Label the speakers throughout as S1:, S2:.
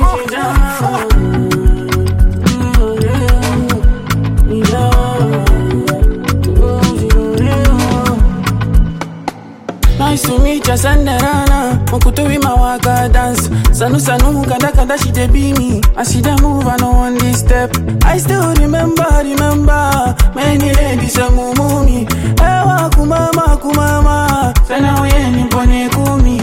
S1: Nice to meet you, Sanderana. Mokuto with my waka dance. Sanu kada kada she dey be me. I see them move, I know on this step. I still remember. Many ladies say mumu me. Ewa kumama. Sana uye nipone kumi.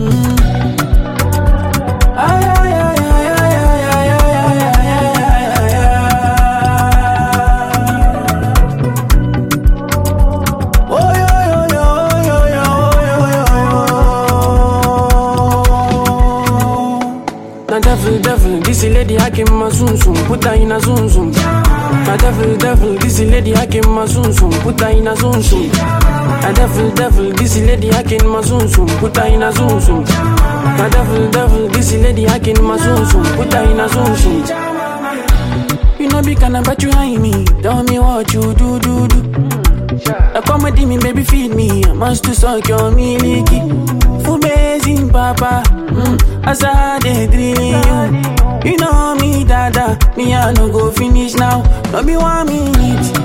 S1: Devil, this lady I came my zoom, put her in a zoom. My devil, this lady I came my zoom, put her in a zoom. My devil, this lady I came my zoom, put her in a zoom. My devil, this lady I came my zoom, put her in a zoom. You know be kinda but you hide me, tell me what you do. Accommodate me, baby, feed me. I must to suck your milky. Full basin, papa. As I dey drill you. You know me, dada. Me, I no go finish now. No be 1 minute.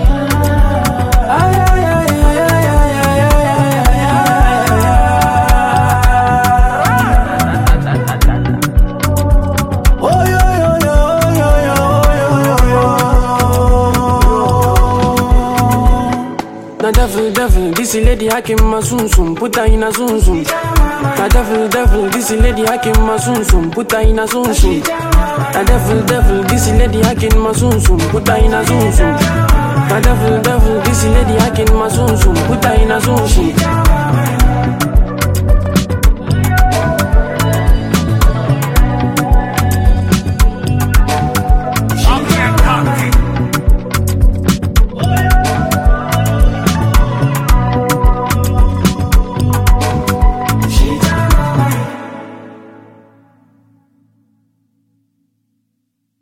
S1: Devil, this lady I came my zoom, put her in a zoom. My devil, this lady I came my zoom, put her in a zoom. My devil, this lady I came my zoom, put her in a zoom. My devil, this lady I came my zoom, put her in a zoom.